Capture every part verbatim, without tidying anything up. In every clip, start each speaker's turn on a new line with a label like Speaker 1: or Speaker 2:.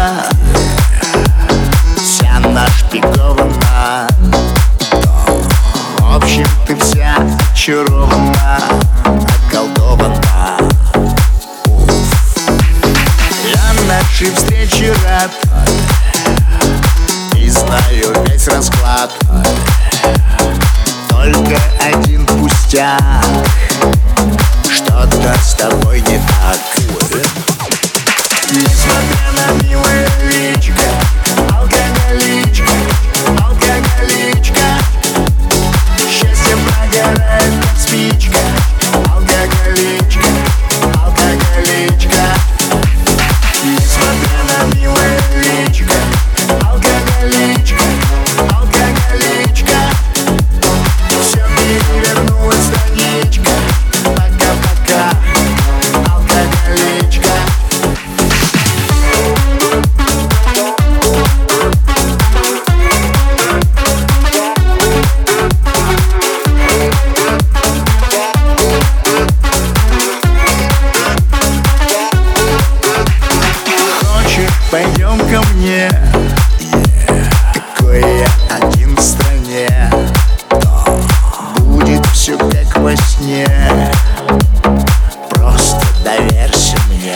Speaker 1: вся нашпигована. В общем, ты вся очарована, околдована. Я нашей встрече рад и знаю весь расклад. Только один пустяк, что-то с тобой не так. Несмотря на милое личико, алкоголичка, алкоголичка, счастье прогорает, как спичка. Алкоголичка, алкоголичка. Несмотря на милое личико, алкоголичка, алкоголичка, все перевернулась страничка. Пока-пока, алкоголичка. Пойдем ко мне, такой я один в стране. Будет все как во сне, просто доверься мне.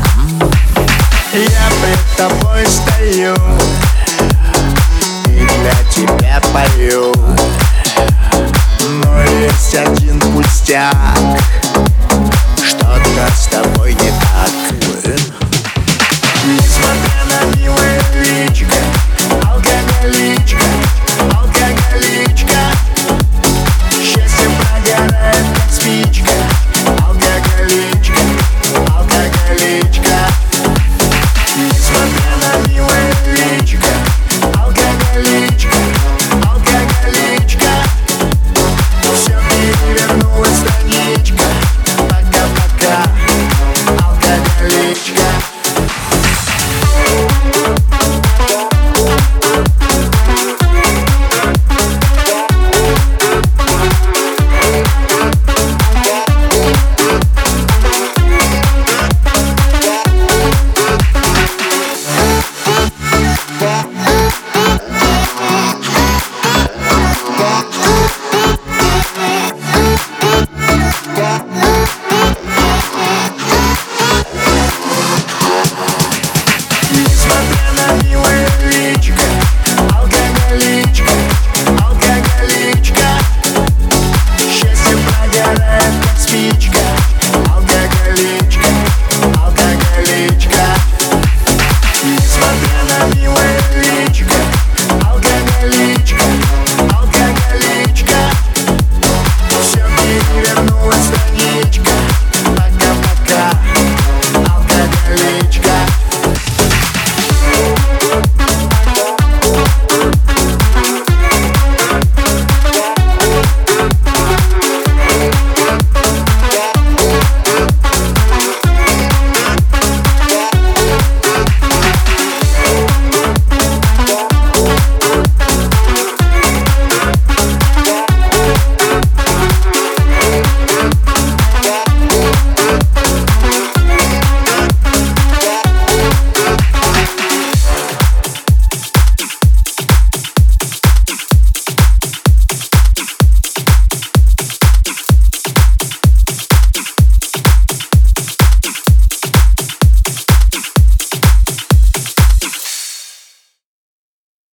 Speaker 1: Я пред тобой стою и для тебя пою, но есть один пустяк, что-то с тобой не так. Несмотря на милое личико, алкоголичка, алкоголичка, счастье прогорает, как спичка. Алкоголичка, алкоголичка. Несмотря на милое личико, алкоголичка, алкоголичка, все перевернулась страничка. Пока-пока, алкоголичка. Несмотря на милое личико,